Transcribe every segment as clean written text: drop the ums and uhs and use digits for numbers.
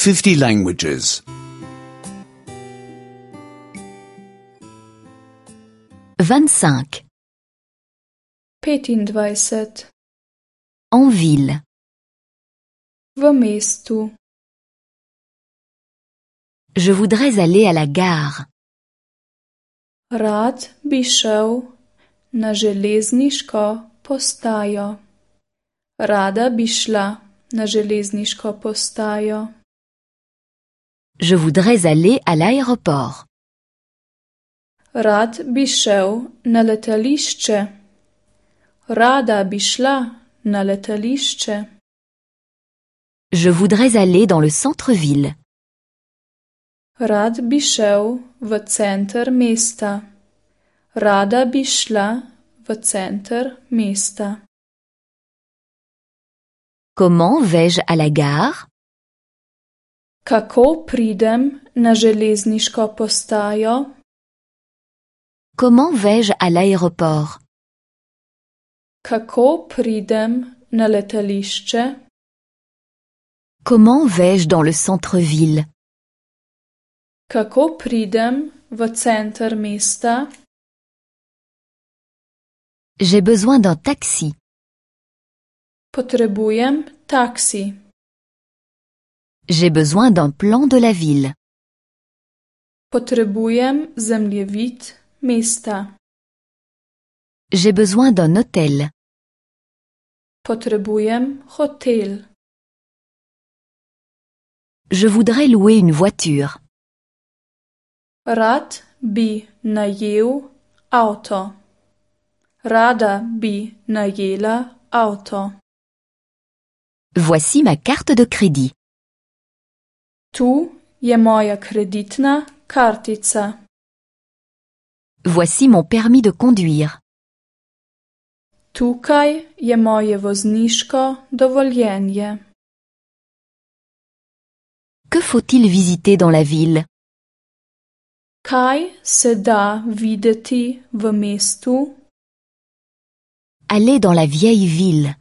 50 languages. 25. 25. En ville. V mestu. Je voudrais aller à la gare. Rad bi šel na železniško postajo. Rada bi šla na železniško postajo. Je voudrais aller à l'aéroport. Rad bi šel na letališče. Rada bi šla na letališče. Je voudrais aller dans le centre-ville. Rad bi šel v center mesta. Rada bi šla v center mesta. Comment vais-je à la gare? Kako pridem na železniško postajo? Comment vais-je à l'aéroport? Kako pridem na letališče? Comment vais-je dans le centre-ville? Kako pridem v center mesta? J'ai besoin d'un taxi. Potrebujem taksi. J'ai besoin d'un plan de la ville. Potrebujem zemljevid mesta. J'ai besoin d'un hôtel. Potrebujem hotel. Je voudrais louer une voiture. Rad bi najel avto. Rada bi najela avto. Voici ma carte de crédit. Tu je moja kreditna kartica. Voici mon permis de conduire. Tukaj je moje vozniško dovoljenje. Que faut-il visiter dans la ville? Kaj se da videti v mestu? Allez dans la vieille ville.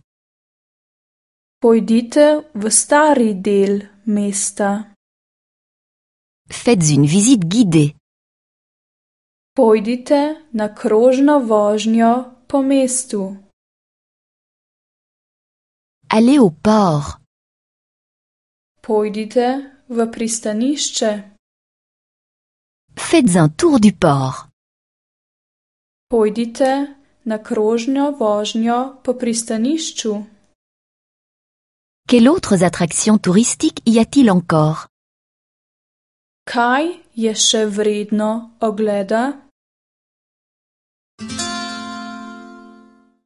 Pojdite v stari del mesta. Faites une visite guidée. Pojdite na krožno vožnjo po mestu. Allez au port. Pojdite v pristanišče. Faites un tour du port. Pojdite na krožno vožnjo po pristanišču. Quelles autres attractions touristiques y a-t-il encore? Kaj je še vredno ogleda?